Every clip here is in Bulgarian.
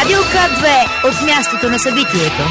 Радио К2 от мястото на събитието.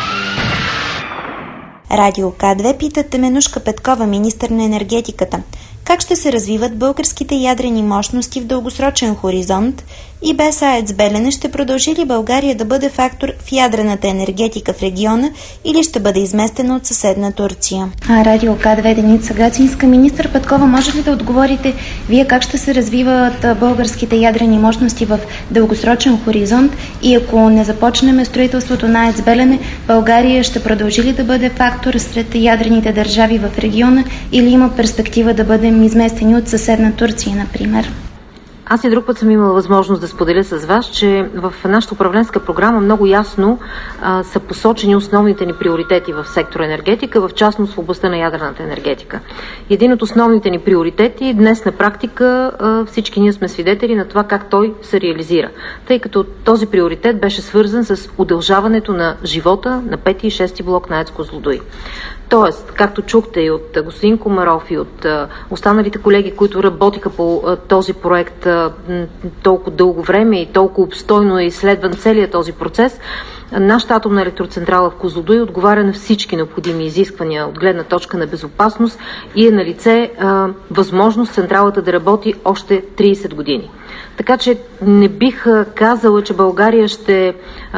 Радио К2 пита Теменужка Петкова, министър на енергетиката. Как ще се развиват българските ядрени мощности в дългосрочен хоризонт и без АЕЦ Белене ще продължи ли България да бъде фактор в ядрената енергетика в региона или ще бъде изместена от съседна Турция? Радио К2, Деница Гацинска. Министър Петкова, може ли да отговорите вие как ще се развиват българските ядрени мощности в дългосрочен хоризонт и ако не започнем строителството на АЕЦ Белене, България ще продължи ли да бъде фактор сред ядрените държави в региона или има перспектива да бъдем изместени от съседна Турция, например? Аз и друг път съм имала възможност да споделя с вас, че в нашата управленска програма много ясно са посочени основните ни приоритети в сектора енергетика, в частност в областта на ядрената енергетика. Един от основните ни приоритети днес на практика всички ние сме свидетели на това как той се реализира, тъй като този приоритет беше свързан с удължаването на живота на 5 и 6 блок на АЕЦ Козлодуй. Тоест, както чухте и от господин Комаров и от останалите колеги, които работиха по този проект толкова дълго време и толкова обстойно е изследван целият този процес, нашата атомна електроцентрала в Козлодуй отговаря на всички необходими изисквания от гледна точка на безопасност и е на лице възможност централата да работи още 30 години. Така че не бих казала, че България ще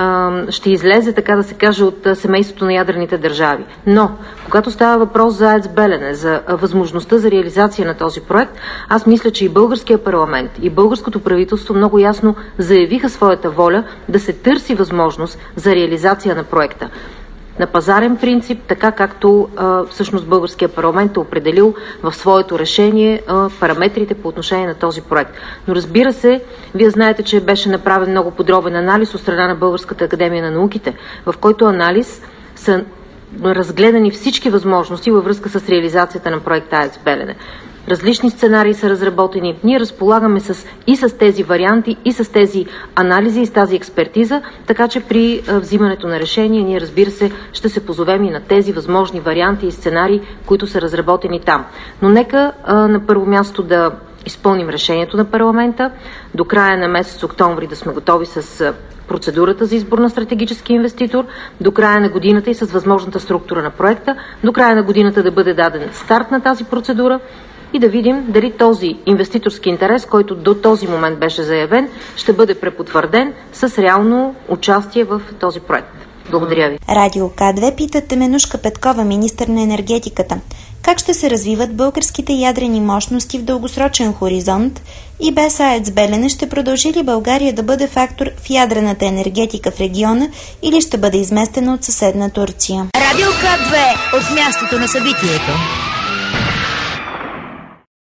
излезе, така да се каже, от семейството на ядрените държави. Но, когато става въпрос за АЕЦ Белене, за възможността за реализация на този проект, аз мисля, че и българския парламент, и българското правителство много ясно заявиха своята воля да се търси възможност за реализация на проекта на пазарен принцип, така както всъщност българския парламент е определил в своето решение параметрите по отношение на този проект. Но разбира се, вие знаете, че беше направен много подробен анализ от страна на Българската академия на науките, в който анализ са разгледани всички възможности във връзка с реализацията на проекта АЕЦ Белене. Различни сценарии са разработени. Ние разполагаме и с тези варианти, и с тези анализи, и с тази експертиза, така че при взимането на решение ние, разбира се, ще се позовем и на тези възможни варианти и сценарии, които са разработени там. Но нека на първо място да изпълним решението на парламента. До края на месец октомври да сме готови с процедурата за избор на стратегически инвеститор, до края на годината и с възможната структура на проекта, до края на годината да бъде даден старт на тази процедура и да видим дали този инвеститорски интерес, който до този момент беше заявен, ще бъде препотвърден с реално участие в този проект. Благодаря ви. Радио К2 пита Теменужка Петкова, министър на енергетиката. Как ще се развиват българските ядрени мощности в дългосрочен хоризонт и без АЕЦ Белене ще продължи ли България да бъде фактор в ядрената енергетика в региона или ще бъде изместена от съседна Турция? Радио К2 от мястото на събитието.